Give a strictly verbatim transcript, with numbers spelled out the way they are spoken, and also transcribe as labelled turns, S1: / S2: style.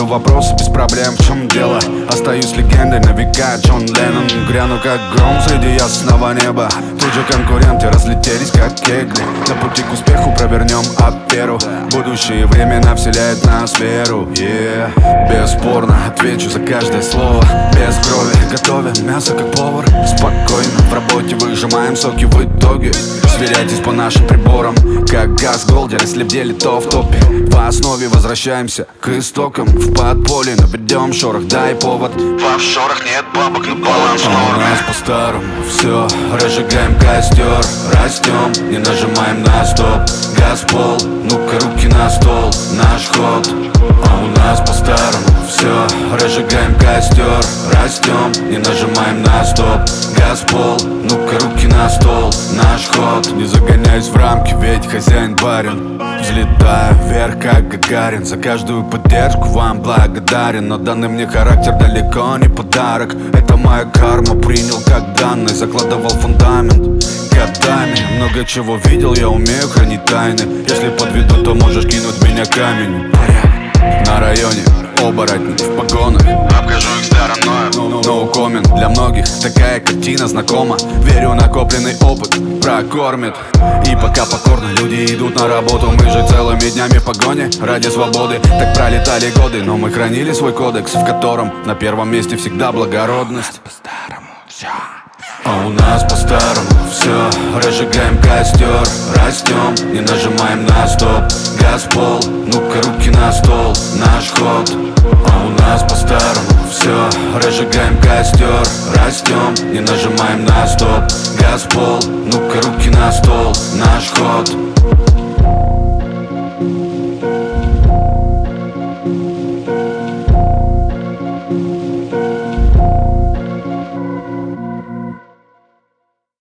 S1: вопросы без проблем, в чем дело? Остаюсь легендой на века, Джон Леннон. Гряну как гром среди ясного неба. Тут же конкуренты разлетелись как кегли. На пути к успеху провернем аферу. Будущие времена вселяют нас веру, yeah. Бесспорно отвечу за каждое слово. Без крови готовим мясо как повар. Спокойно в работе выжимаем соки в итоге. Сверяйтесь по нашим приборам, как газ Голдер. Если в деле, то в топе. В основе возвращаемся к истокам. В подполье наведем шорох, дай повод. В офшорах нет бабок, но баланс норм. А у нас по-старому все, разжигаем костер. Растем, не нажимаем на стоп. Газ в пол, ну-ка руки на стол. Наш ход. А у нас по-старому все, разжигаем костер. Растем, не нажимаем на стоп. Газ в пол, ну-ка руки на стол. Наш ход. Не загоняюсь в рамки, ведь хозяин барин. Взлетаю вверх, как Гагарин. За каждую поддержку вам благодарен. Но данный мне характер далеко не подарок. Это моя карма, принял как данный. Закладывал фундамент годами. Много чего видел, я умею хранить тайны. Если подведу, то можешь кинуть меня камень. На районе оборотни в погонах. Обхожу их стороною, no comment. Для многих такая картина знакома. Верю, накопленный опыт прокормит. И пока покорно люди идут на работу, мы же целыми днями в погоне ради свободы. Так пролетали годы, но мы хранили свой кодекс, в котором на первом месте всегда благородность. По-старому все. А у нас по-старому все, разжигаем костер. Растем, не нажимаем на стоп. Газ в пол, ну-ка руки на стол. Наш ход. А у нас по-старому все, разжигаем костер. Растем, не нажимаем на стоп. Газ в пол, ну-ка руки на стол. Наш ход.